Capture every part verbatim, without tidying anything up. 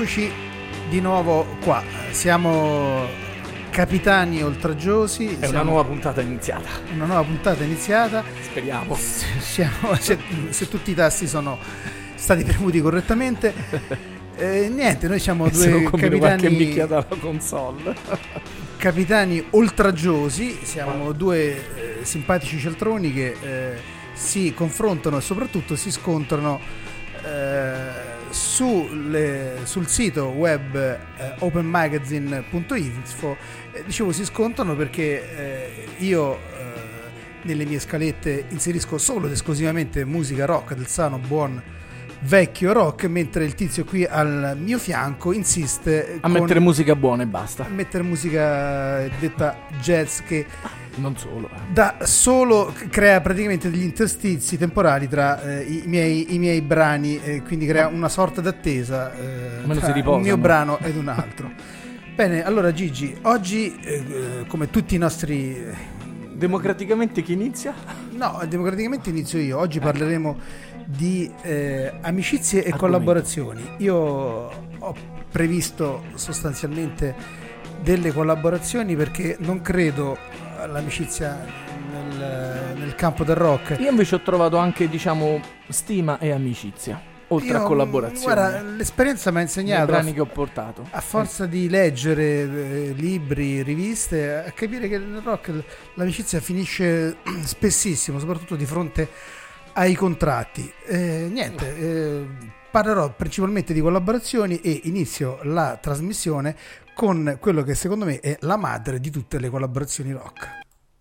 Eccoci di nuovo qua, siamo capitani oltraggiosi. È una nuova puntata iniziata. Una nuova puntata iniziata. Speriamo. Siamo, se, se tutti i tasti sono stati premuti correttamente. Eh, niente, noi siamo due se non capitani. Qualche minchiata alla console. Capitani oltraggiosi, siamo due eh, simpatici cialtroni che eh, si confrontano e soprattutto si scontrano eh, Sulle, sul sito web eh, open magazine punto info. eh, dicevo si scontrano perché eh, io eh, nelle mie scalette inserisco solo ed esclusivamente musica rock del sano buon vecchio rock, mentre il tizio qui al mio fianco insiste a mettere musica buona e basta, a mettere musica detta jazz che non solo eh. da solo crea praticamente degli interstizi temporali tra eh, i, miei, i miei brani, eh, quindi crea una sorta d'attesa eh, tra riposano. un mio brano ed un altro. Bene, allora Gigi, oggi eh, come tutti i nostri... Democraticamente chi inizia? No, democraticamente inizio io. Oggi ecco. Parleremo di eh, amicizie e Argomenti. Collaborazioni. Io ho previsto sostanzialmente delle collaborazioni perché non credo all'amicizia nel, nel campo del rock. Io invece ho trovato anche, diciamo, stima e amicizia, oltre Io, a collaborazioni. Guarda, l'esperienza mi ha insegnato, i brani che ho portato, a forza eh. di leggere eh, libri, riviste, a capire che nel rock l'amicizia finisce spessissimo, soprattutto di fronte ai contratti. Eh, niente, eh, parlerò principalmente di collaborazioni e inizio la trasmissione con quello che secondo me è la madre di tutte le collaborazioni rock.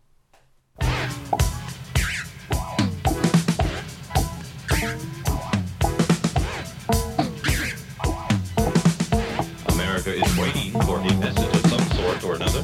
America is waiting for a message of some sort or another.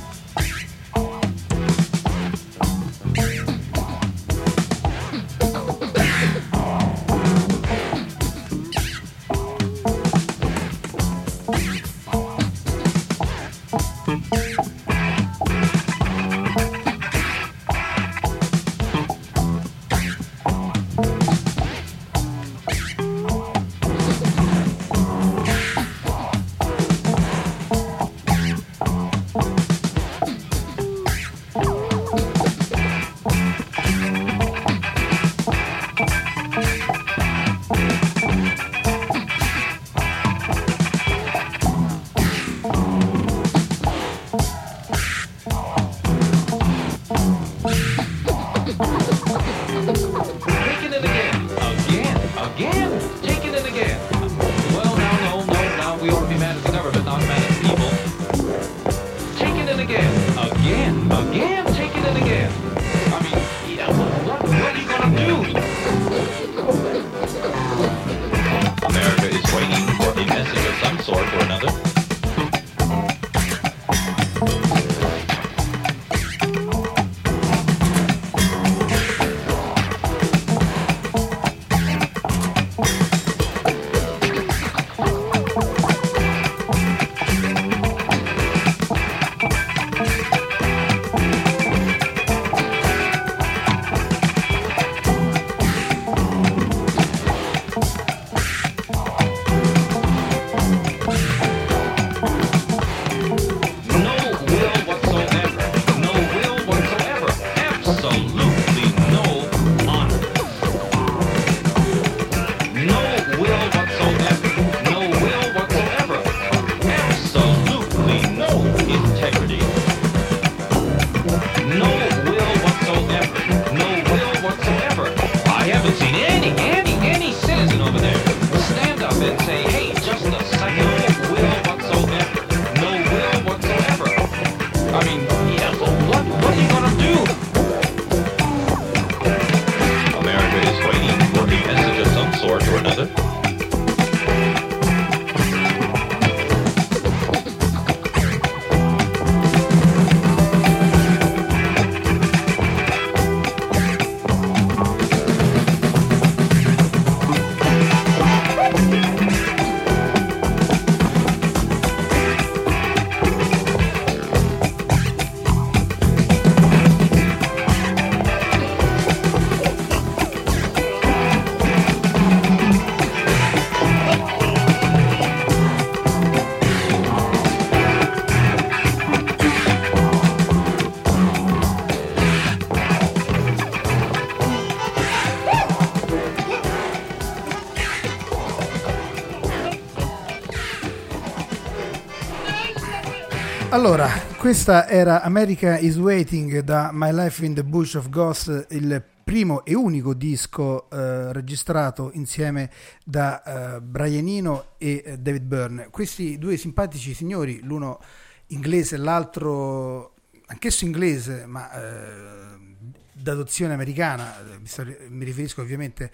Allora, questa era America is Waiting da My Life in the Bush of Ghosts, il primo e unico disco eh, registrato insieme da eh, Brian Eno e eh, David Byrne. Questi due simpatici signori, l'uno inglese e l'altro anch'esso inglese, ma eh, d'adozione americana, mi riferisco ovviamente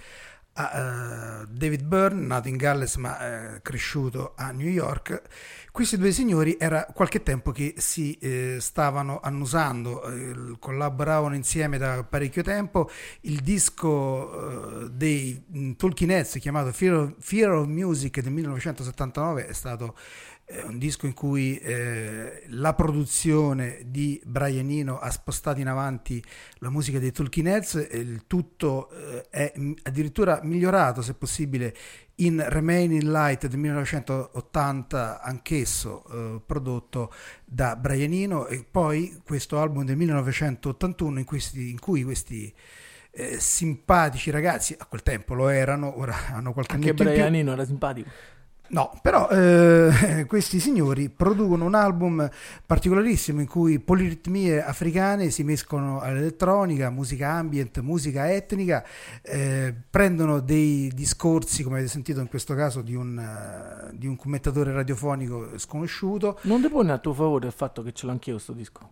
a uh, David Byrne, nato in Galles ma uh, cresciuto a New York. Questi due signori era qualche tempo che si eh, stavano annusando, eh, collaboravano insieme da parecchio tempo. Il disco eh, dei mm, Talking Heads chiamato Fear of, Fear of Music del millenovecentosettantanove è stato eh, un disco in cui eh, la produzione di Brian Eno ha spostato in avanti la musica dei Talking Heads, e il tutto eh, è addirittura migliorato, se possibile, in Remaining Light del millenovecentottanta, anch'esso eh, prodotto da Brian Eno, e poi questo album del millenovecentottantuno in, questi, in cui questi eh, simpatici ragazzi, a quel tempo lo erano, ora hanno qualche anno in più. Anche Brian Eno era simpatico. No, però eh, questi signori producono un album particolarissimo in cui poliritmie africane si mescolano all'elettronica, musica ambient, musica etnica, eh, prendono dei discorsi, come avete sentito in questo caso, di un, uh, di un commentatore radiofonico sconosciuto. Non depone a tuo favore il fatto che ce l'ho anch'io sto disco?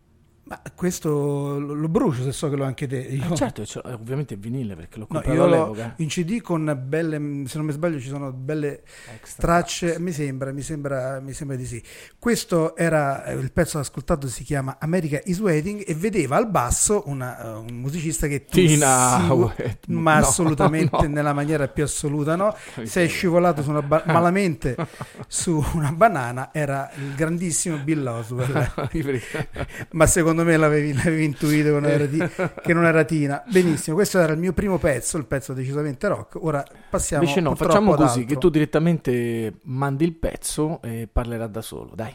Ma questo lo, lo brucio, se so che l'ho anche te. Io... Eh certo, ce l'ho, ovviamente è vinile perché l'ho No, comprato io all'epoca. in C D con belle, se non mi sbaglio ci sono belle Extra tracce, tracks. mi sembra, mi sembra, mi sembra di sì. Questo era il pezzo ascoltato, si chiama America is Waiting, e vedeva al basso una, un musicista che tu Tina sì, Wet- ma no, assolutamente no. nella maniera più assoluta no, sei scivolato su una ba- malamente su una banana, era il grandissimo Bill Oswell. Ma secondo me l'avevi, l'avevi intuito che non, era di, che non era Tina. Benissimo, questo era il mio primo pezzo, il pezzo decisamente rock. Ora passiamo. Invece no, purtroppo facciamo ad così, altro. che tu direttamente mandi il pezzo e parlerà da solo, dai.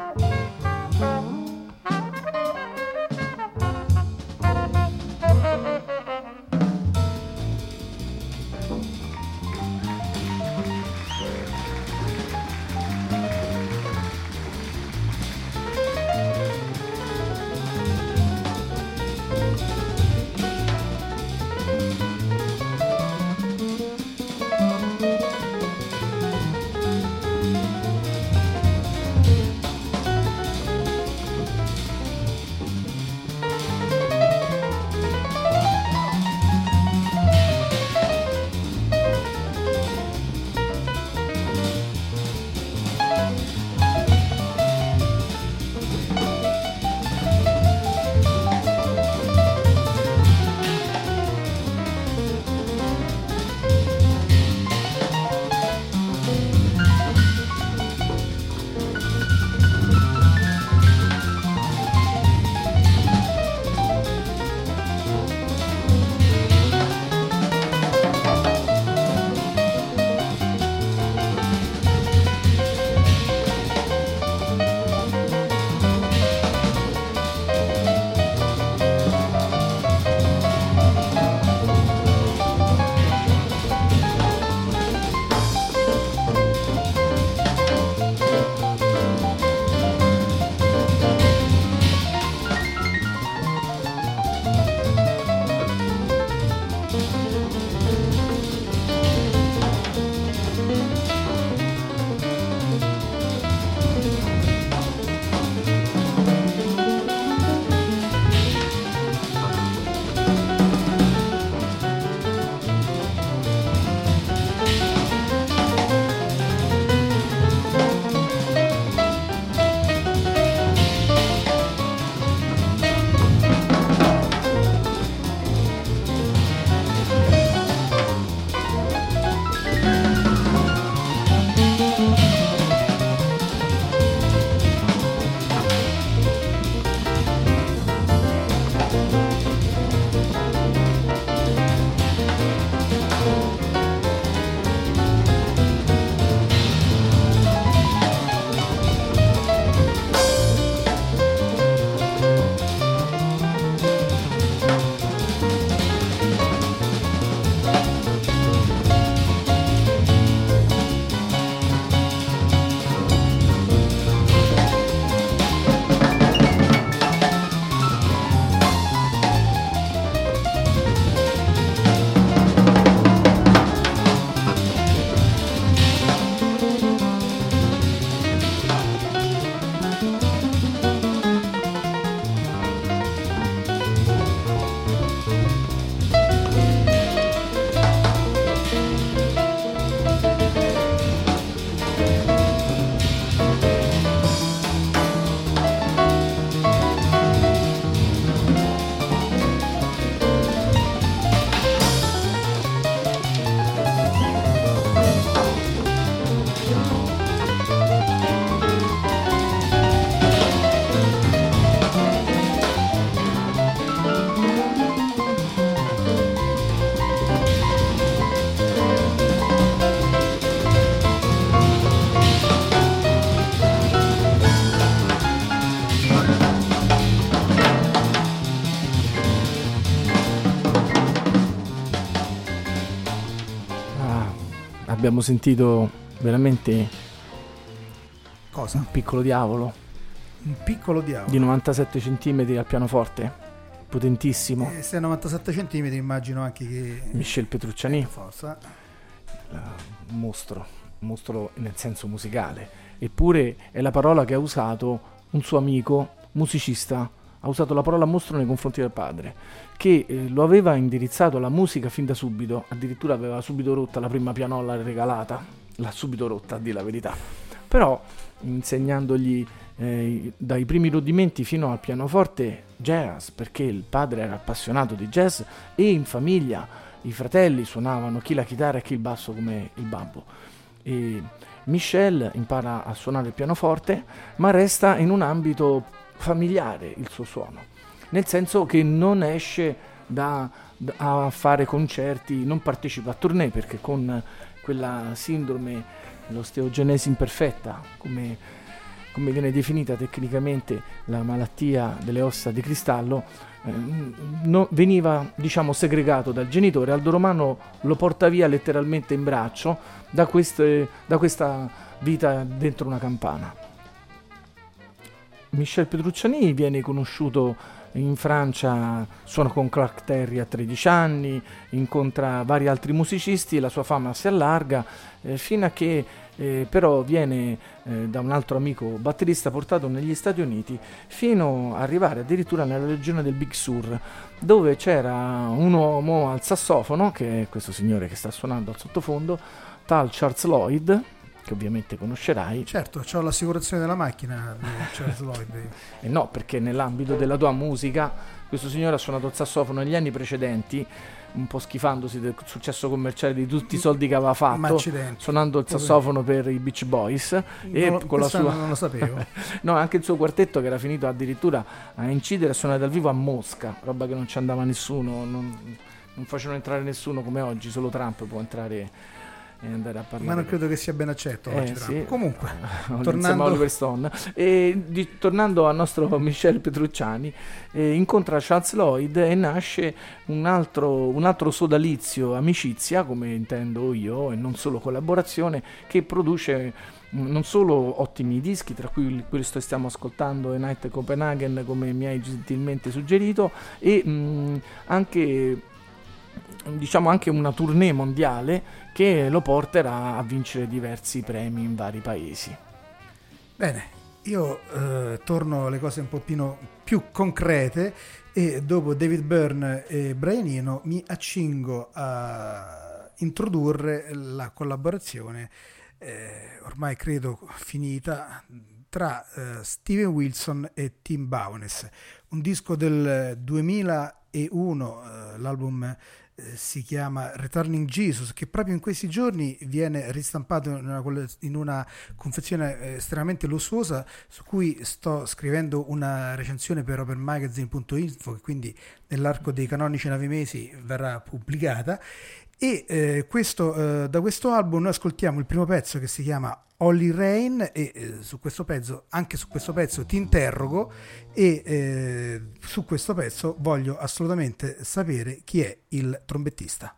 Thank you. abbiamo sentito veramente Cosa? un piccolo diavolo Un piccolo diavolo. di novantasette centimetri al pianoforte, potentissimo. Eh, se a novantasette centimetri immagino anche che... Michel Petrucciani, Forza. un mostro, un mostro nel senso musicale. Eppure è la parola che ha usato un suo amico musicista, ha usato la parola mostro nei confronti del padre, che eh, lo aveva indirizzato alla musica fin da subito, addirittura aveva subito rotta la prima pianola regalata, l'ha subito rotta, a dire la verità. Però insegnandogli eh, dai primi rudimenti fino al pianoforte jazz, perché il padre era appassionato di jazz e in famiglia i fratelli suonavano chi la chitarra e chi il basso come il babbo. E Michel impara a suonare il pianoforte, ma resta in un ambito familiare il suo suono, nel senso che non esce da, da, a fare concerti, non partecipa a tournée, perché con quella sindrome, l'osteogenesi imperfetta, come, come viene definita tecnicamente la malattia delle ossa di cristallo, eh, no, veniva diciamo segregato dal genitore. Aldo Romano lo porta via letteralmente in braccio da, queste, da questa vita dentro una campana. Michel Petrucciani viene conosciuto in Francia, suona con Clark Terry a tredici anni, incontra vari altri musicisti, la sua fama si allarga eh, fino a che eh, però viene eh, da un altro amico batterista portato negli Stati Uniti, fino ad arrivare addirittura nella regione del Big Sur, dove c'era un uomo al sassofono, che è questo signore che sta suonando al sottofondo, tal Charles Lloyd, che ovviamente conoscerai. Certo, c'ho l'assicurazione della macchina di Charles Lloyd. E no, perché nell'ambito della tua musica questo signore ha suonato il sassofono negli anni precedenti, un po' schifandosi del successo commerciale di tutti i soldi che aveva fatto, suonando il sassofono per i Beach Boys. E No, con la sua... non lo sapevo. No, anche il suo quartetto, che era finito addirittura a incidere e suonare dal vivo a Mosca, roba che non ci andava nessuno, non, non facevano entrare nessuno come oggi, solo Trump può entrare e andare a parlare. Ma non credo che sia ben accetto eh, oggi, sì. Comunque, tornando a Oliver Stone, e di, tornando al nostro Michel Petrucciani, eh, incontra Charles Lloyd e nasce un altro, un altro sodalizio, amicizia, come intendo io, e non solo collaborazione, che produce non solo ottimi dischi, tra cui questo stiamo ascoltando, A Night at Copenhagen, come mi hai gentilmente suggerito, e mh, anche diciamo anche una tournée mondiale che lo porterà a vincere diversi premi in vari paesi. Bene, io eh, torno alle cose un pochino più concrete, e dopo David Byrne e Brian Eno mi accingo a introdurre la collaborazione eh, ormai credo finita tra eh, Steven Wilson e Tim Bowness, un disco del duemilauno, eh, l'album Eh, si chiama Returning Jesus, che proprio in questi giorni viene ristampato in una, in una confezione eh, estremamente lussuosa, su cui sto scrivendo una recensione per open magazine punto info, che quindi nell'arco dei canonici nove mesi verrà pubblicata. E eh, questo, eh, da questo album noi ascoltiamo il primo pezzo, che si chiama Holy Rain, e eh, su questo pezzo, anche su questo pezzo ti interrogo, e eh, su questo pezzo voglio assolutamente sapere chi è il trombettista.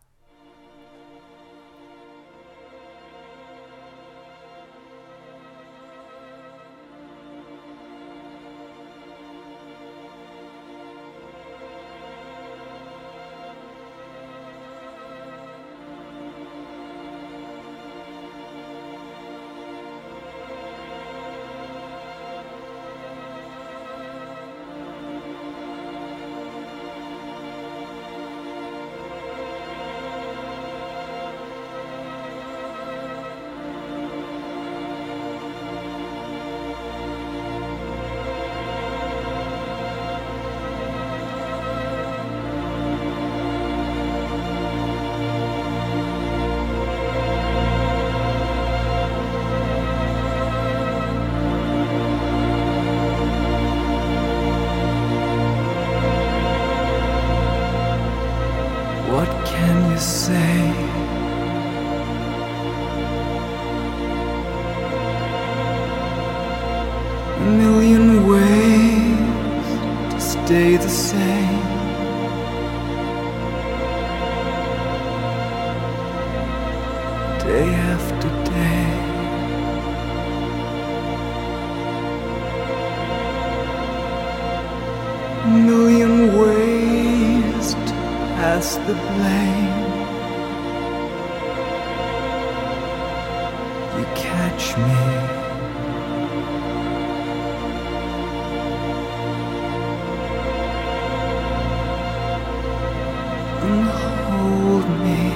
Stay the same. Day after million ways to pass the blame. You catch me. And hold me.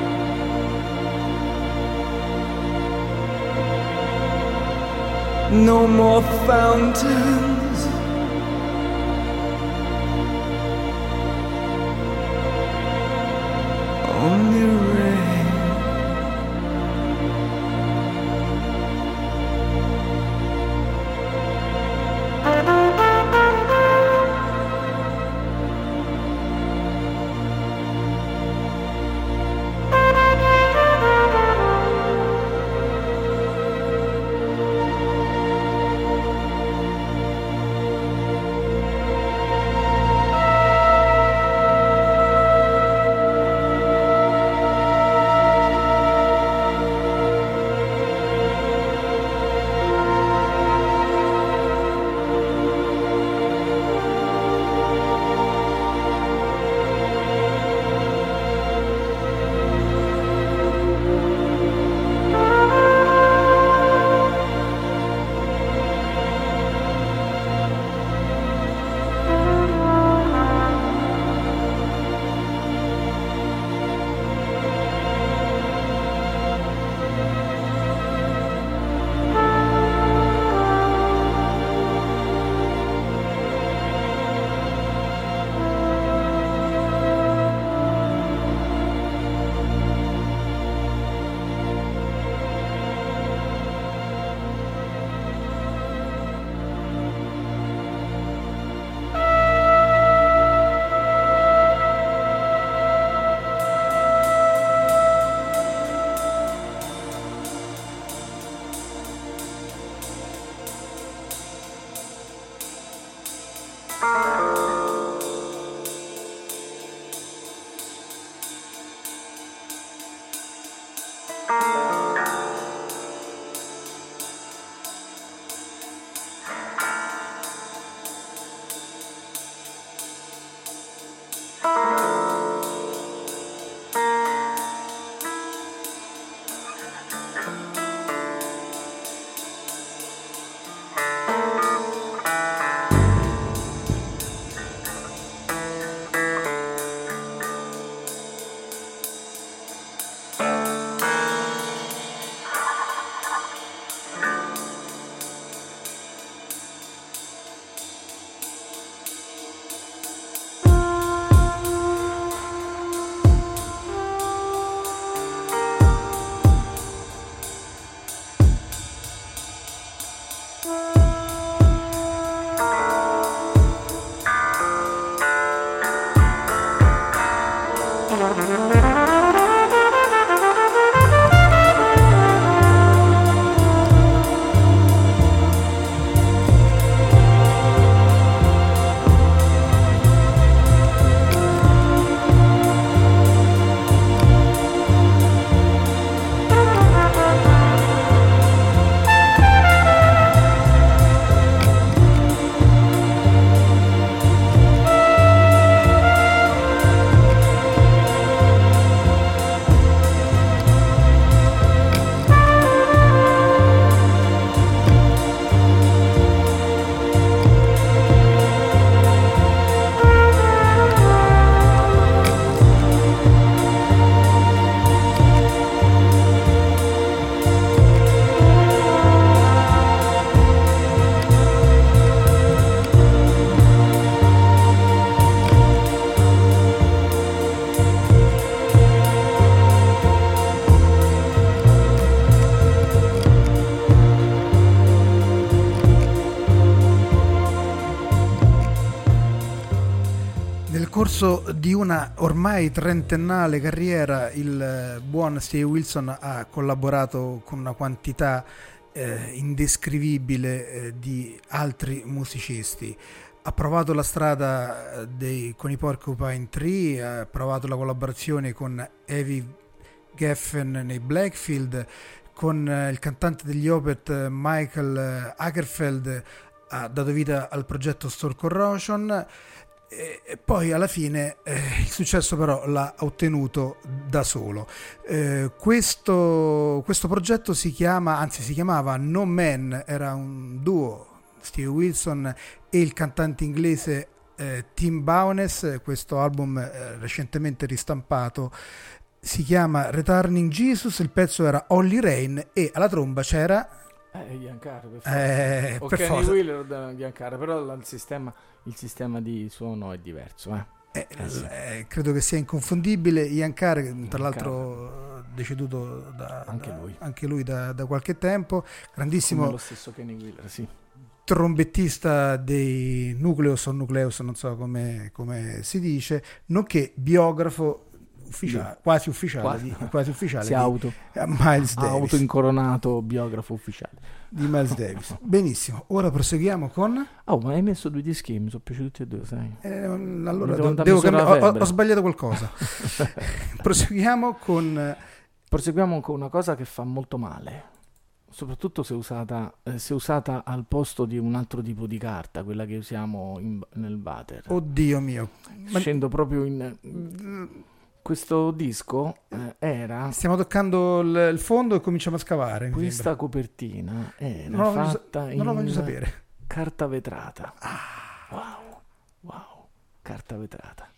No more fountains, only rain. corso di una ormai trentennale carriera il buon Steve Wilson ha collaborato con una quantità eh, indescrivibile eh, di altri musicisti. Ha provato la strada dei, con i Porcupine Tree, ha provato la collaborazione con Evie Geffen nei Blackfield, con il cantante degli Opeth Michael Akerfeld ha dato vita al progetto Store Corrosion e, e poi alla fine eh, il successo però l'ha ottenuto da solo. Eh, questo, questo progetto si chiama, anzi si chiamava No Man, era un duo, Steve Wilson e il cantante inglese eh, Tim Bowness. Questo album eh, recentemente ristampato si chiama Returning Jesus, il pezzo era Holly Rain e alla tromba c'era eh, Ian Carr, per forza. eh, o per Kenny forza. Wheeler da Ian Carr, però il sistema, il sistema di suono è diverso, eh. Eh, Eh, sì. eh, credo che sia inconfondibile. Ian Carr, tra Ian l'altro deceduto da, Anche da- lui. anche lui da, da qualche tempo, Come grandissimo lo stesso Kenny Wheeler, sì. trombettista dei Nucleus o Nucleus, non so come, come si dice, nonché biografo ufficiale, Sì. quasi ufficiale, Quasi. di, quasi ufficiale Si di auto, eh, Miles ha Davis. autoincoronato biografo ufficiale. Di Miles Davis. Benissimo, ora proseguiamo con Oh, ma hai messo due dischi, mi sono piaciuti tutti e due, sai. eh, allora Mi devo devo, andare a devo misurare cambiare, la ho, ho- febbre. ho sbagliato qualcosa. Proseguiamo con Proseguiamo con una cosa che fa molto male, soprattutto se usata, eh, se usata al posto di un altro tipo di carta, quella che usiamo in- nel water. oddio mio, ma Scendo proprio in... Questo disco eh, era... stiamo toccando il, il fondo e cominciamo a scavare. mi Questa sembra. copertina era Non la voglio sa- fatta non la in voglio sapere. carta vetrata. Wow, wow, carta vetrata.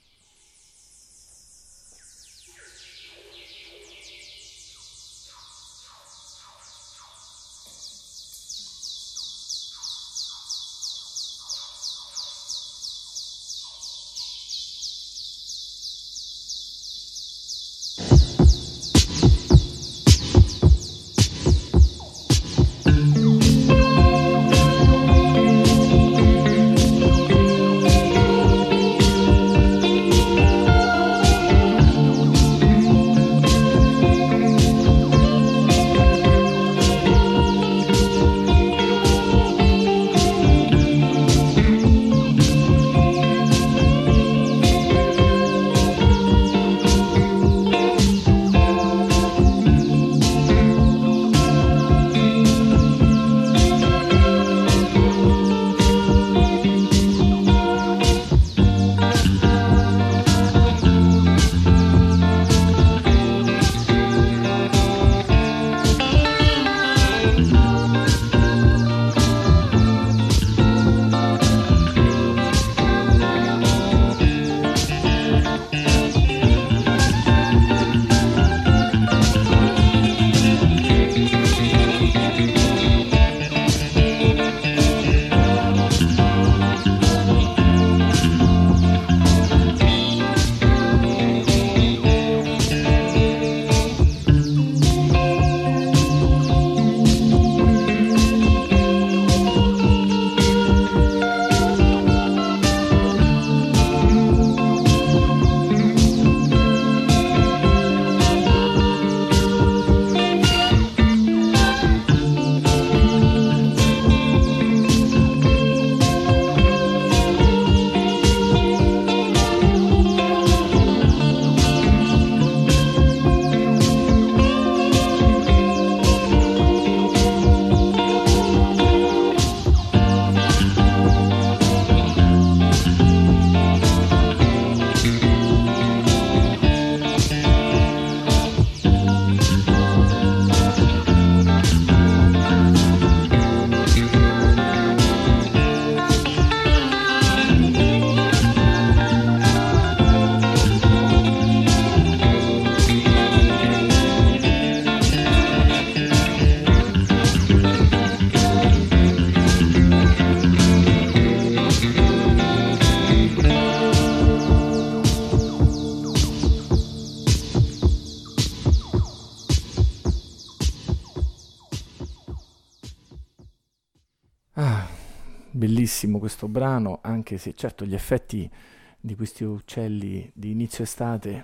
Ah, bellissimo questo brano, anche se certo gli effetti di questi uccelli di inizio estate,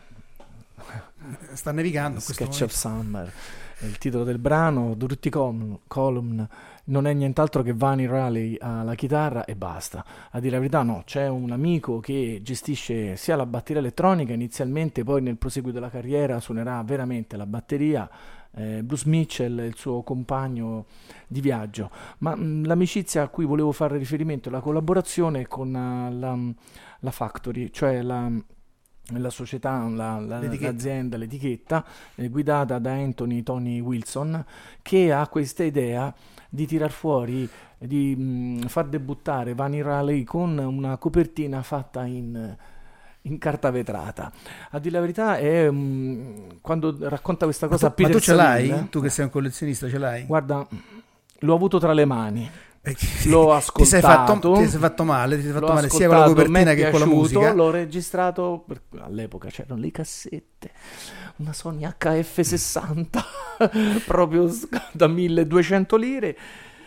Sta nevicando in questo Sketch of momento. Summer, è il titolo del brano. Durutti Column, Column non è nient'altro che Vani Raleigh alla chitarra e basta. A dire la verità no, c'è un amico che gestisce sia la batteria elettronica inizialmente, poi nel proseguo della carriera suonerà veramente la batteria. eh, Bruce Mitchell, il suo compagno di viaggio. Ma mh, l'amicizia a cui volevo fare riferimento è la collaborazione con uh, la, la Factory, cioè la, la società, la, la, L'etichetta. l'azienda, l'etichetta, eh, guidata da Anthony Tony Wilson, che ha questa idea di tirar fuori, di mh, far debuttare Vanilla Ray con una copertina fatta in, in carta vetrata. A dire la verità, è, mh, quando racconta questa cosa Ma a tu, ma Peter tu ce l'hai? Saville, Tu che sei un collezionista ce l'hai? guarda, l'ho avuto tra le mani. Eh, L'ho Ti sei, fatto, ascoltato, ti sei fatto male, ti sei fatto l'ho male sia con la ascoltato, copertina m'è che con la piaciuto, musica. l'ho registrato, per- all'epoca c'erano le cassette, una Sony H F sessanta, proprio s- da milleduecento lire,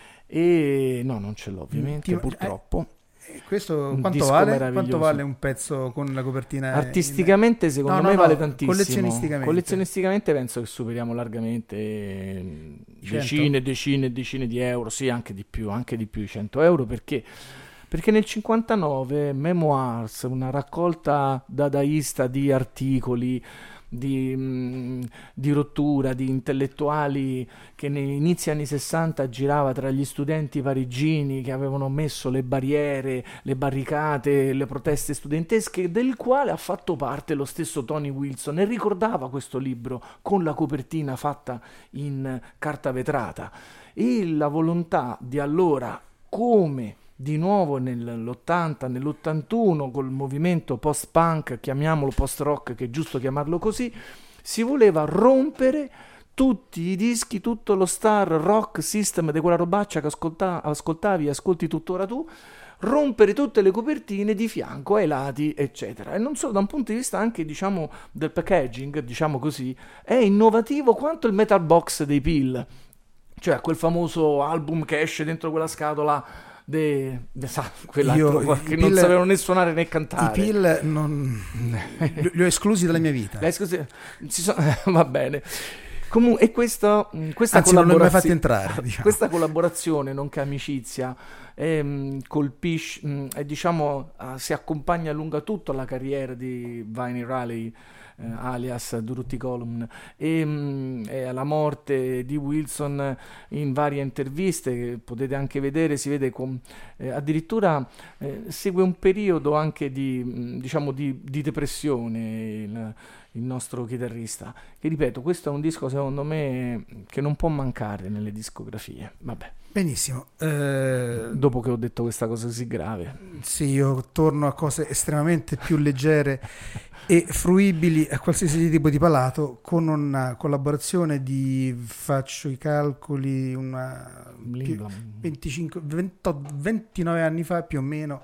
e no, non ce l'ho ovviamente, Ti- purtroppo. Eh, Questo Un quanto disco vale? meraviglioso. Quanto vale un pezzo con la copertina? Artisticamente secondo No, no, me no, vale tantissimo. collezionisticamente. Collezionisticamente penzo che superiamo largamente eh, cento? decine e decine e decine di euro, sì, anche di più, anche di più, i cento euro, perché perché nel cinquantanove Memoirs, una raccolta dadaista di articoli, di, mh, di rottura, di intellettuali che negli inizi anni sessanta girava tra gli studenti parigini che avevano messo le barriere, le barricate, le proteste studentesche, del quale ha fatto parte lo stesso Tony Wilson, e ricordava questo libro con la copertina fatta in carta vetrata, e la volontà di allora, come di nuovo nell'ottanta, nell'ottantuno, col movimento post-punk, chiamiamolo post-rock, che è giusto chiamarlo così, si voleva rompere tutti i dischi, tutto lo star rock system di quella robaccia che ascolta- ascoltavi e ascolti tuttora tu, rompere tutte le copertine di fianco ai lati, eccetera. E non solo, da un punto di vista anche, diciamo, del packaging, diciamo così, è innovativo quanto il metal box dei Peel, cioè quel famoso album che esce dentro quella scatola de, de, sa, quell'altro Io- che i non Peel- sapevano né suonare né I cantare. Peel non... li, li ho esclusi dalla mia vita. Eh, scusi, ci sono- va bene. Comunque, e questa, mh, questa Anzi, non li ho mai fatti collaborazio- entrare, diciamo. questa collaborazione, nonché amicizia, ehm, colpisce, mh, e diciamo ah, si accompagna lunga tutta la carriera di Vinnie Riley, eh, alias Dorothy Column, e, mh, e alla morte di Wilson in varie interviste che potete anche vedere, si vede con, eh, addirittura eh, segue un periodo anche di, mh, diciamo di, di depressione il, il nostro chitarrista, che ripeto, questo è un disco secondo me che non può mancare nelle discografie. Vabbè, Benissimo. Eh, dopo che ho detto questa cosa così grave, sì, io torno a cose estremamente più leggere e fruibili a qualsiasi tipo di palato, con una collaborazione di, faccio i calcoli, una Blim blam. venticinque, ventotto, ventinove anni fa più o meno,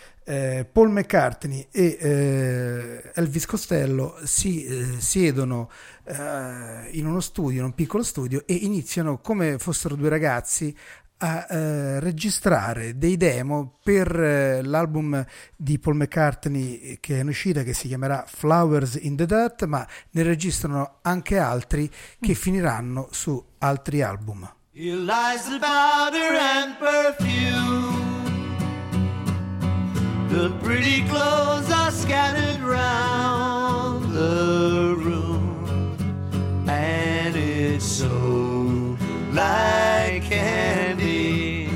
eh, Paul McCartney e eh, Elvis Costello si eh, siedono eh, in uno studio, in un piccolo studio, e iniziano come fossero due ragazzi a eh, registrare dei demo per eh, l'album di Paul McCartney che è in uscita, che si chiamerà Flowers in the Dirt, ma ne registrano anche altri che finiranno su altri album. Here lies the powder and perfume. The pretty clothes are scattered round the room, and it's so like candy.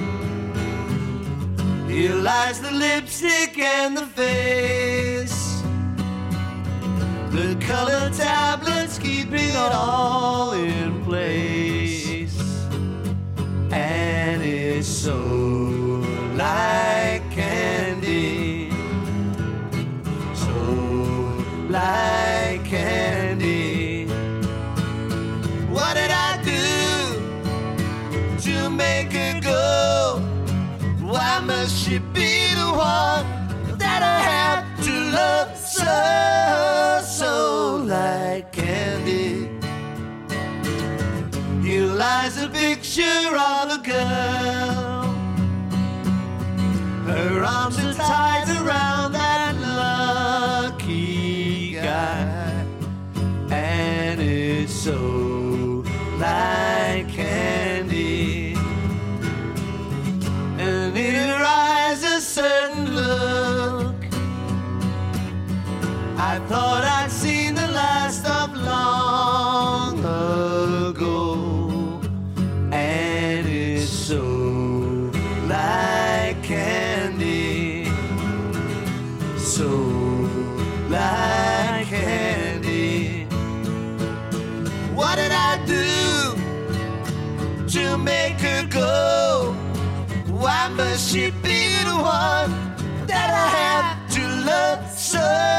Here lies the lipstick and the face. The color tablets keep it all in place, and it's so like candy, so like candy. What did I do to make her go? Why must she be the one that I have to love so, so like candy? Here lies a picture of a girl. Her arms are tied around that lucky guy, and it's so like candy. And in her eyes a certain look. I thought I'd seen the last of long ago. so like candy. What did I do to make her go? Why must she be the one that I have to love so?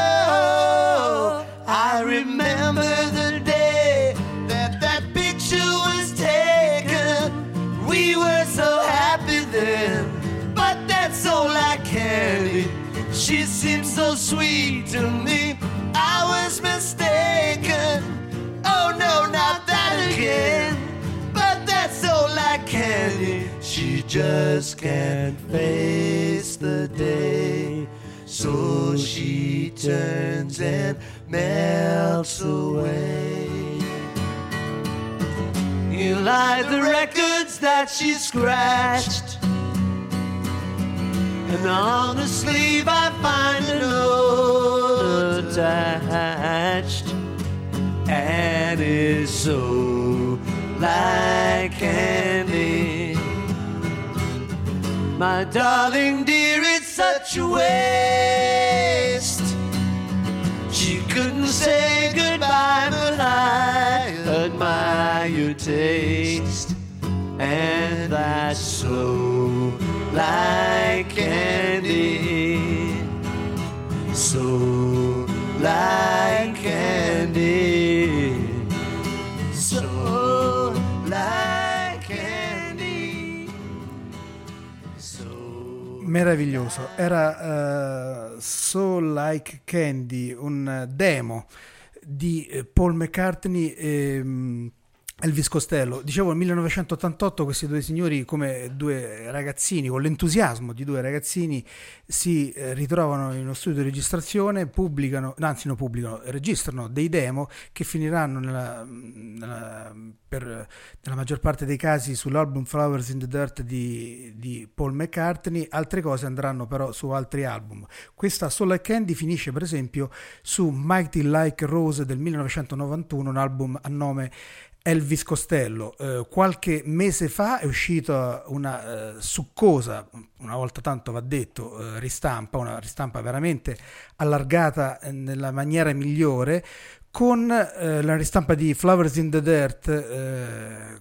I remember the day that that picture was taken. We were so happy then, but that's so like candy. She seemed so sweet to me, I was mistaken. Oh no, not that again, but that's so like candy. She just can't face the day, so she turns and melts away. You lie the records that she scratched, and on the sleeve I find a note attached, and it's so like candy. My darling dear, it's such a waste. She couldn't say goodbye, but I admire your taste, and that's so like candy, so like candy, so like candy, so. Meraviglioso, era uh, So Like Candy, un demo di Paul McCartney e um, Elvis Costello. Dicevo, nel millenovecentottantotto questi due signori, come due ragazzini, con l'entusiasmo di due ragazzini, si eh, ritrovano in uno studio di registrazione, pubblicano, anzi non pubblicano, registrano dei demo che finiranno nella, nella, per, nella maggior parte dei casi sull'album Flowers in the Dirt di, di Paul McCartney. Altre cose andranno però su altri album. Questa Soul Like Candy finisce per esempio su Mighty Like Rose del millenovecentonovantuno, un album a nome Elvis Costello. Eh, qualche mese fa è uscita una eh, succosa, una volta tanto va detto, eh, ristampa, una ristampa veramente allargata eh, nella maniera migliore, con eh, la ristampa di Flowers in the Dirt, eh,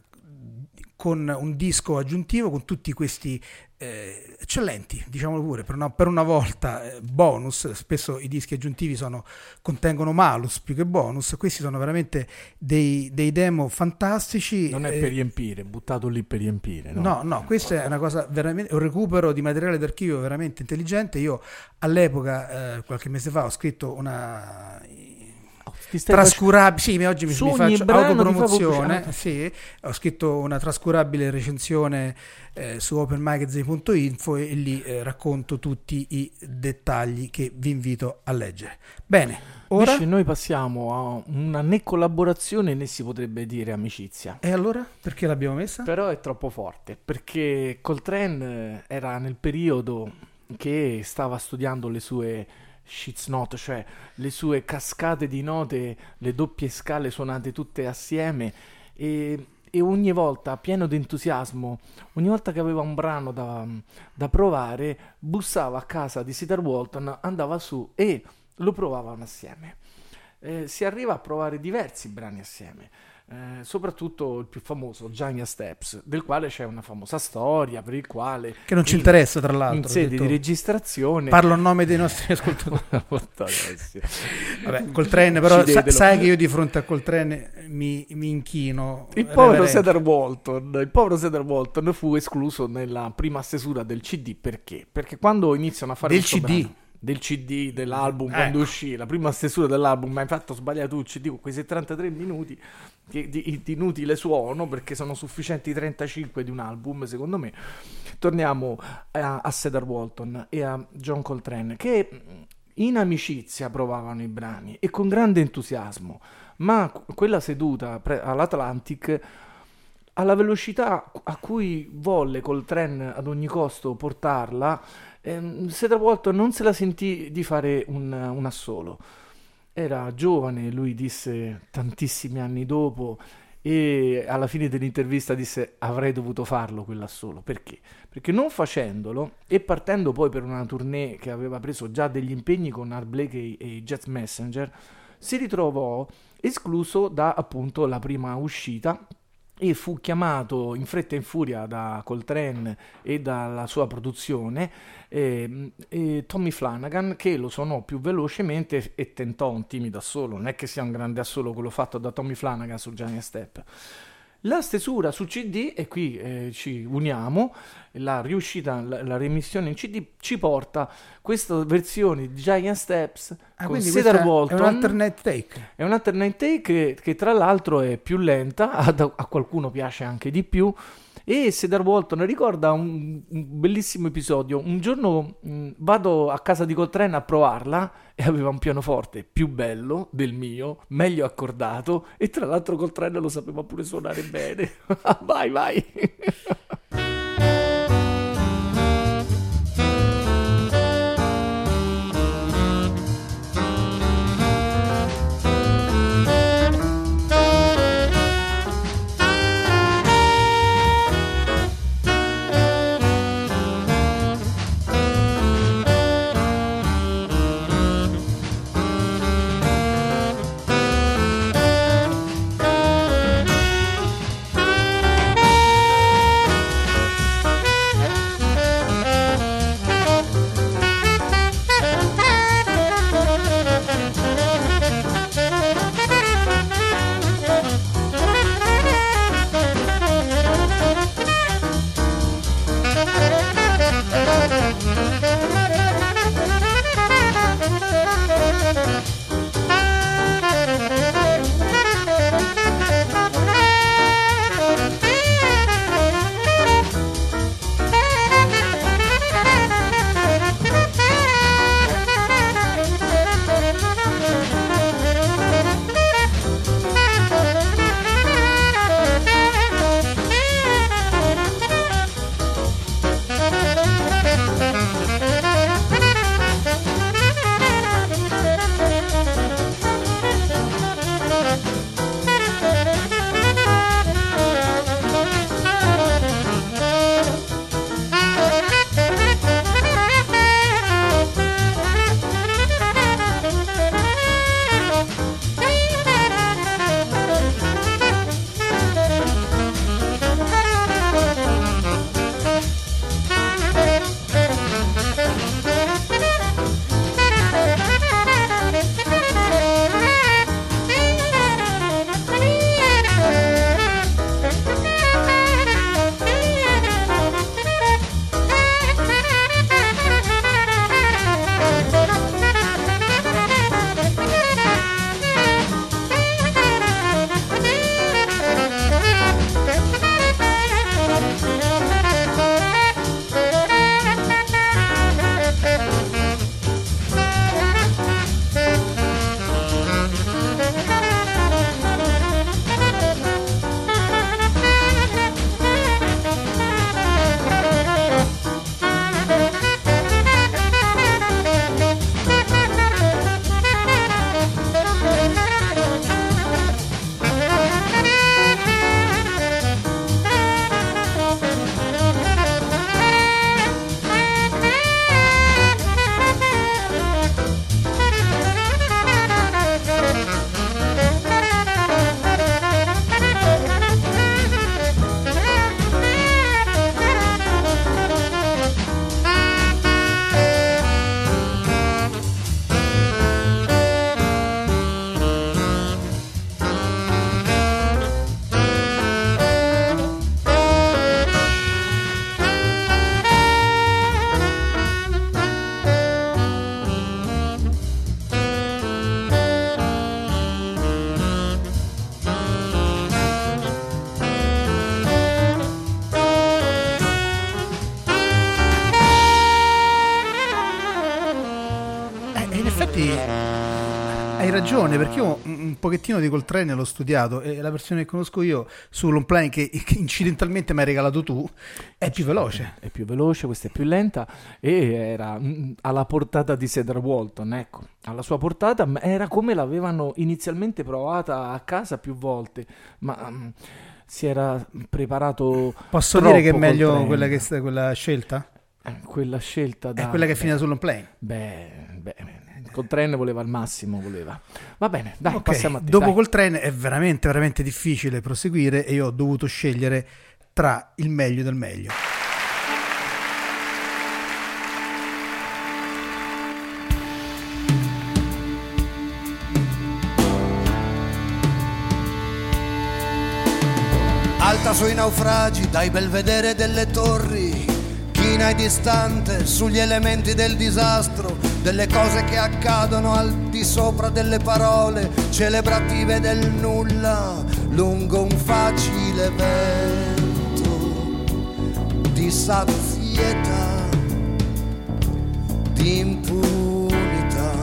con un disco aggiuntivo con tutti questi eh, eccellenti, diciamolo pure, per una, per una volta eh, bonus. Spesso i dischi aggiuntivi sono, contengono malus più che bonus, questi sono veramente dei, dei demo fantastici. Non è eh, per riempire, buttato lì per riempire, no? No, no, questa è una cosa veramente, un recupero di materiale d'archivio veramente intelligente. Io all'epoca, eh, qualche mese fa, ho scritto una trascurabile, sì, oggi mi, mi faccio autopromozione, sì, ho scritto una trascurabile recensione eh, su open magazine punto info e lì eh, racconto tutti i dettagli che vi invito a leggere. Bene, ora invece noi passiamo a una né collaborazione né si potrebbe dire amicizia. E allora perché l'abbiamo messa? Però è troppo forte, perché Coltrane era nel periodo che stava studiando le sue sheets note, cioè le sue cascate di note, le doppie scale suonate tutte assieme, e, e ogni volta pieno di entusiasmo, ogni volta che aveva un brano da, da provare, bussava a casa di Cedar Walton, andava su e lo provavano assieme. Eh, si arriva a provare diversi brani assieme. Eh, soprattutto il più famoso, Giant Steps, del quale c'è una famosa storia, per il quale che non ci in, interessa, tra l'altro, in sede detto, di registrazione parlo a nome dei nostri ascoltatori. Vabbè, Coltrane, però sa, sai che io di fronte a Coltrane mi, mi inchino. Il povero Cedar Walton, il povero Cedar Walton fu escluso nella prima stesura del C D. Perché? Perché quando iniziano a fare del C D brano, del C D dell'album, ecco, quando uscì la prima stesura dell'album, ma infatti ho sbagliato il C D con quei settantatré minuti di, di, di inutile suono, perché sono sufficienti i trentacinque di un album, secondo me. Torniamo a, a Cedar Walton e a John Coltrane, che in amicizia provavano i brani e con grande entusiasmo, ma quella seduta pre- all'Atlantic, alla velocità a cui volle Coltrane ad ogni costo portarla, ehm, Cedar Walton non se la sentì di fare un, un assolo. Era giovane, lui disse tantissimi anni dopo, e alla fine dell'intervista disse avrei dovuto farlo quella solo. Perché? Perché non facendolo e partendo poi per una tournée che aveva preso già degli impegni con Art Blakey e i Jazz Messenger, si ritrovò escluso da appunto la prima uscita e fu chiamato in fretta e in furia da Coltrane e dalla sua produzione eh, eh, Tommy Flanagan, che lo suonò più velocemente e tentò un timido assolo. Non è che sia un grande assolo quello fatto da Tommy Flanagan su Giant Step. La stesura su C D, e qui eh, ci uniamo, la riuscita, la, la remissione in C D ci porta questa versione di Giant Steps Ah, con quindi Cedar questa Walton. è un alternate take. È un alternate take che, che tra l'altro è più lenta, a, a qualcuno piace anche di più, e Cedar Walton ricorda un, un bellissimo episodio. Un giorno mh, vado a casa di Coltrane a provarla e aveva un pianoforte più bello del mio, meglio accordato, e tra l'altro Coltrane lo sapeva pure suonare bene. Vai, vai! hai ragione, perché io un, un pochettino di Coltrane l'ho studiato e la versione che conosco io su Long Plane, che, che incidentalmente mi hai regalato tu, è più veloce. È più veloce, questa è più lenta e era mh, alla portata di Cedar Walton, ecco, alla sua portata, ma era come l'avevano inizialmente provata a casa più volte, ma mh, si era preparato. Posso dire che è troppo meglio Coltrane. quella, che, quella scelta? Eh, quella scelta da, È quella che è beh, finita su Long Plane. Beh, beh, Coltrane voleva il massimo, voleva. Va bene, dai, Ok, passiamo a te. dopo dai. Coltrane è veramente veramente difficile proseguire e io ho dovuto scegliere tra il meglio del meglio. Alta sui naufragi, dai belvedere delle torri, china e distante sugli elementi del disastro, delle cose che accadono al di sopra delle parole celebrative del nulla, lungo un facile vento di sazietà, di impunità.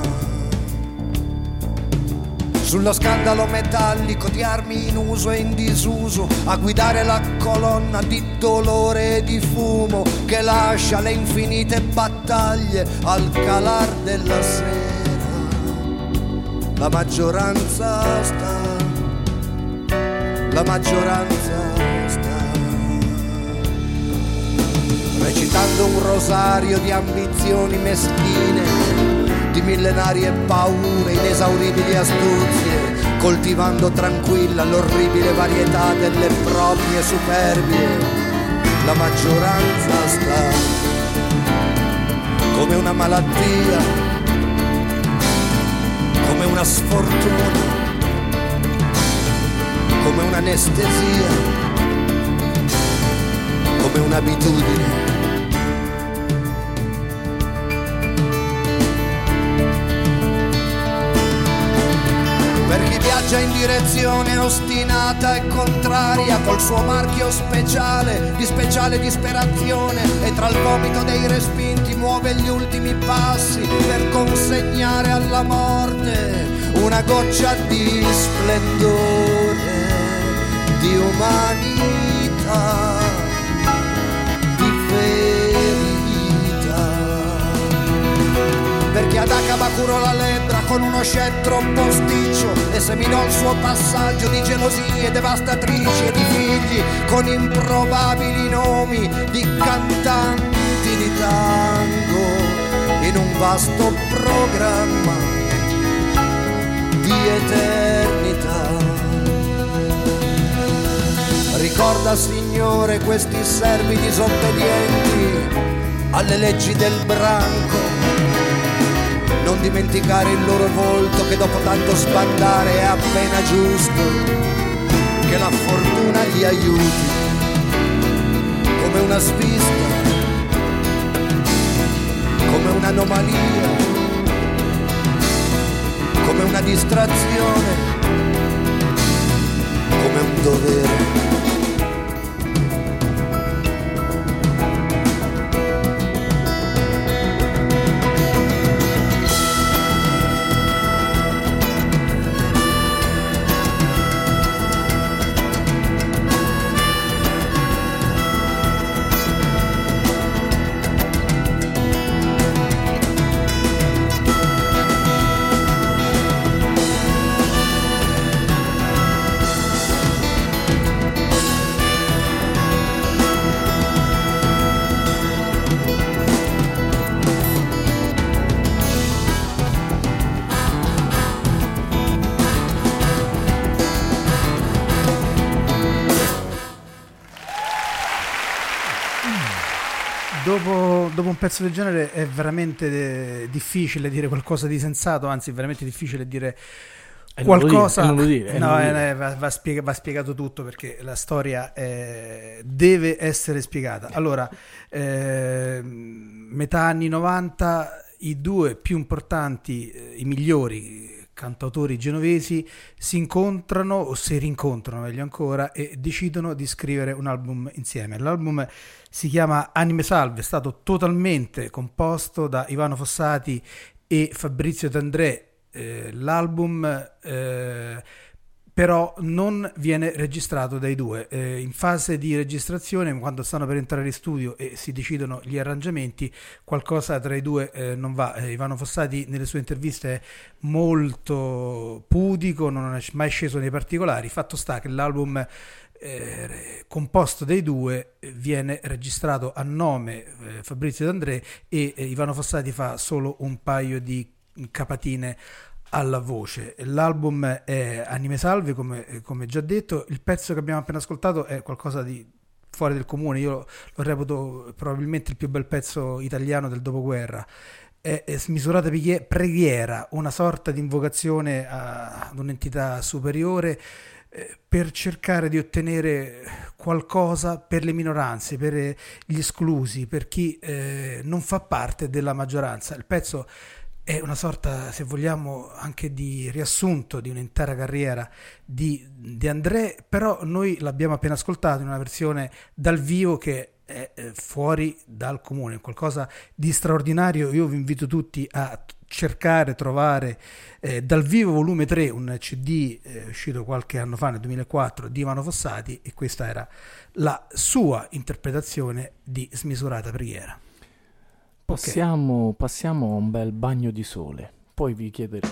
Sullo scandalo metallico di armi in uso e in disuso, a guidare la colonna di dolore e di fumo che lascia le infinite battaglie al calar della sera. La maggioranza sta, la maggioranza sta, recitando un rosario di ambizioni meschine, di millenarie paure, inesauribili astuzie, coltivando tranquilla l'orribile varietà delle proprie superbie. La maggioranza sta come una malattia, come una sfortuna, come un'anestesia, come un'abitudine. Per chi viaggia in direzione ostinata e contraria, col suo marchio speciale di speciale disperazione, e tra il vomito dei respinti muove gli ultimi passi per consegnare alla morte una goccia di splendore, di umanità, di verità. Perché ad Acaba curò la lebbra con uno scettro posticcio e seminò il suo passaggio di gelosie devastatrici e di figli con improbabili nomi di cantanti di tango in un vasto programma di eternità. Ricorda, Signore, questi servi disobbedienti alle leggi del branco, non dimenticare il loro volto che dopo tanto sbandare è appena giusto che la fortuna li aiuti come una svista, come un'anomalia, come una distrazione, come un dovere. Dopo, dopo un pezzo del genere è veramente eh, difficile dire qualcosa di sensato, anzi è veramente difficile dire E non lo qualcosa. dire, e non lo dire, e no, non lo eh, dire. eh, va, va, spiega- va spiegato tutto, perché la storia eh, deve essere spiegata. Allora, eh, metà anni novanta, i due più importanti, eh, i migliori cantautori genovesi si incontrano, o si rincontrano meglio ancora, e decidono di scrivere un album insieme. L'album si chiama Anime Salve, è stato totalmente composto da Ivano Fossati e Fabrizio D'André, eh, l'album eh, però non viene registrato dai due. Eh, in fase di registrazione, quando stanno per entrare in studio e si decidono gli arrangiamenti, qualcosa tra i due eh, non va. Eh, Ivano Fossati nelle sue interviste è molto pudico, non è mai sceso nei particolari. Fatto sta che l'album eh, composto dai due viene registrato a nome eh, Fabrizio D'André e eh, Ivano Fossati fa solo un paio di capatine alla voce. L'album è Anime Salve, come, come già detto. Il pezzo che abbiamo appena ascoltato è qualcosa di fuori del comune, io lo reputo probabilmente il più bel pezzo italiano del dopoguerra. È, è Smisurata preghiera, una sorta di invocazione a, ad un'entità superiore eh, per cercare di ottenere qualcosa per le minoranze, per gli esclusi, per chi eh, non fa parte della maggioranza. Il pezzo è una sorta, se vogliamo, anche di riassunto di un'intera carriera di, di André, però noi l'abbiamo appena ascoltato in una versione dal vivo che è fuori dal comune, qualcosa di straordinario. Io vi invito tutti a cercare, trovare eh, dal vivo volume tre, un C D eh, uscito qualche anno fa, nel duemilaquattro, di Ivano Fossati, e questa era la sua interpretazione di Smisurata preghiera. Passiamo, okay. passiamo a un bel bagno di sole, poi vi chiederò.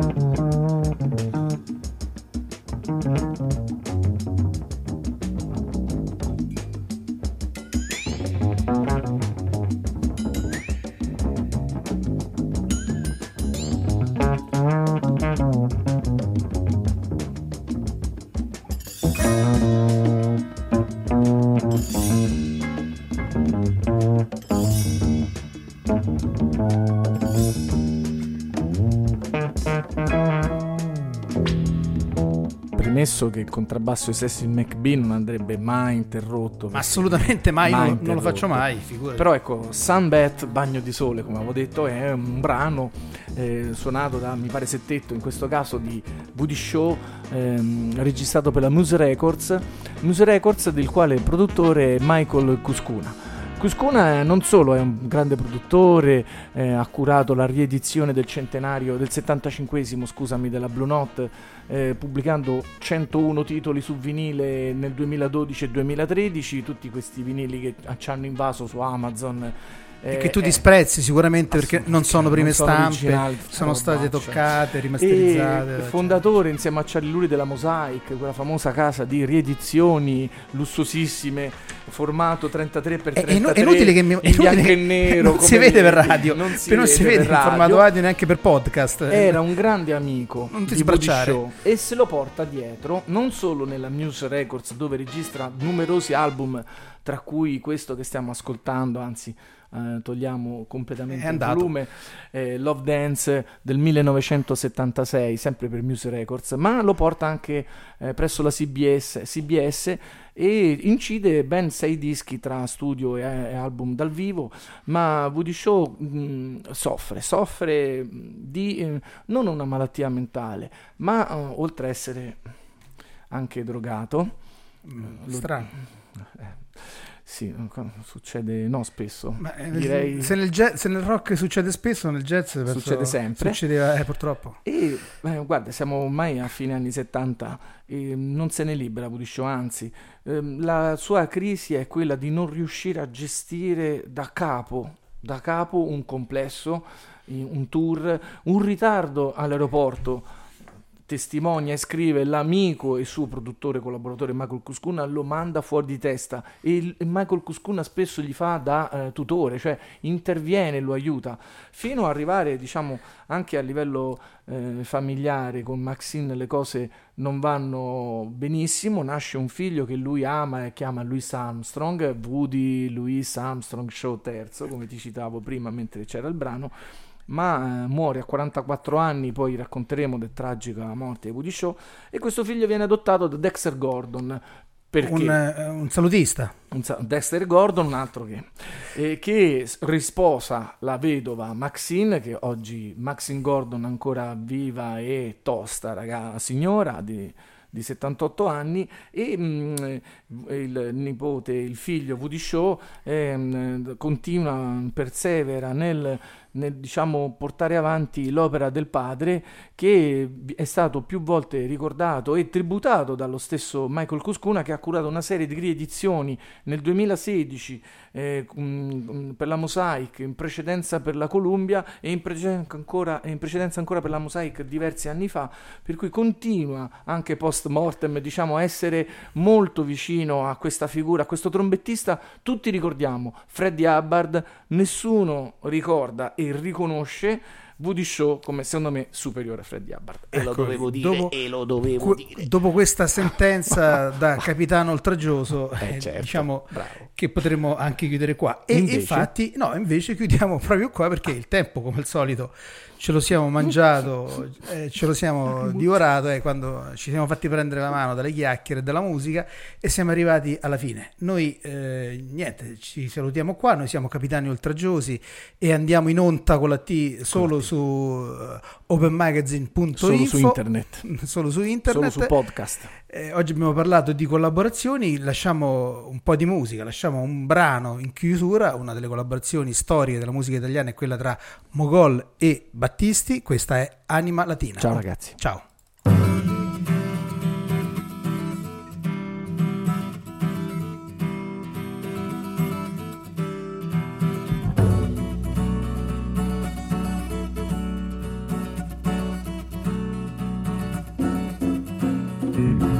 Premesso che il contrabbasso di Cecil McBee non andrebbe mai interrotto. Ma assolutamente mai, mai non, non lo faccio mai, figurati. Però ecco, Sunbath, Bagno di Sole, come avevo detto, è un brano eh, suonato da, mi pare, Settetto, in questo caso di Woody Shaw, ehm, registrato per la Muse Records, Muse Records del quale il produttore è Michael Cuscuna. Cuscuna non solo è un grande produttore, eh, ha curato la riedizione del centenario, del settantacinquesimo, scusami, della Blue Note, eh, pubblicando centouno titoli su vinile nel duemiladodici e duemilatredici, tutti questi vinili che ci hanno invaso su Amazon. E che tu disprezzi sicuramente perché non sono prime non sono stampe, originali, sono state robaccia. toccate, rimasterizzate. E fondatore insieme a Charlie Lurie della Mosaic, quella famosa casa di riedizioni lussuosissime, formato trentatré per trentatré, è inutile che mi, in bianco e nero, non si vede per radio, non si non vede, si vede per in radio. formato audio neanche per podcast. Era un grande amico Non ti di Woody sbracciare. Shaw e se lo porta dietro non solo nella Muse Records, dove registra numerosi album, tra cui questo che stiamo ascoltando, anzi Uh, togliamo completamente il volume, eh, Love Dance del millenovecentosettantasei, sempre per Muse Records, ma lo porta anche eh, presso la C B S, C B S e incide ben sei dischi tra studio e, e album dal vivo. Ma Woody Shaw mh, soffre, soffre di eh, non una malattia mentale, ma uh, oltre a essere anche drogato, Mm, lo- strano. eh, sì, succede, no, spesso. Ma, eh, direi. se, nel jazz, se nel rock succede spesso, nel jazz penso- Succede sempre. Succedeva, eh, purtroppo. E eh, guarda, siamo ormai a fine anni settanta e non se ne libera Woody Shaw, anzi, ehm, la sua crisi è quella di non riuscire a gestire da capo, da capo un complesso, i- un tour, un ritardo all'aeroporto. Testimonia e scrive: l'amico e suo produttore collaboratore Michael Cuscuna lo manda fuori di testa e, il, e Michael Cuscuna spesso gli fa da eh, tutore, cioè interviene, lo aiuta, fino ad arrivare, diciamo, anche a livello eh, familiare. Con Maxine le cose non vanno benissimo, nasce un figlio che lui ama e chiama Louis Armstrong, Woody Louis Armstrong Shaw terzo, come ti citavo prima mentre c'era il brano. Ma eh, muore a quarantaquattro anni, poi racconteremo del tragica morte di Woody Shaw, e questo figlio viene adottato da Dexter Gordon, perché Un, eh, un salutista. un sa- Dexter Gordon, un altro che, eh, che s- risposa la vedova Maxine, che oggi Maxine Gordon ancora viva e tosta, raga, signora di, di settantotto anni, e mh, il nipote, il figlio Woody Shaw, ehm, continua, persevera nel, nel diciamo portare avanti l'opera del padre, che è stato più volte ricordato e tributato dallo stesso Michael Cuscuna, che ha curato una serie di riedizioni nel duemilasedici eh, mh, per la Mosaic, in precedenza per la Columbia e in precedenza ancora, in precedenza ancora per la Mosaic diversi anni fa, per cui continua anche post mortem, diciamo, a essere molto vicino a questa figura, a questo trombettista. Tutti ricordiamo Freddie Hubbard, nessuno ricorda e riconosce Woody Shaw come, secondo me, superiore a Freddie Hubbard. E lo Ecco, dovevo dire, dopo- e lo dovevo Que- dire. dopo questa sentenza da capitano oltraggioso, Eh, eh, certo, diciamo bravo. che potremmo anche chiudere qua. E Invece? infatti, no, invece chiudiamo proprio qua, perché il tempo, come al solito, ce lo siamo mangiato, eh, ce lo siamo divorato, e quando ci siamo fatti prendere la mano dalle chiacchiere e dalla musica, e siamo arrivati alla fine. Noi, eh, niente, ci salutiamo qua. Noi siamo Capitani Oltraggiosi e andiamo in onda con la T solo su uh, open magazine punto Solo info, su internet, solo su solo internet. su podcast. Eh, oggi abbiamo parlato di collaborazioni, lasciamo un po' di musica, lasciamo un brano in chiusura. Una delle collaborazioni storiche della musica italiana è quella tra Mogol e Battisti. Questa è Anima Latina. Ciao ragazzi. Ciao. to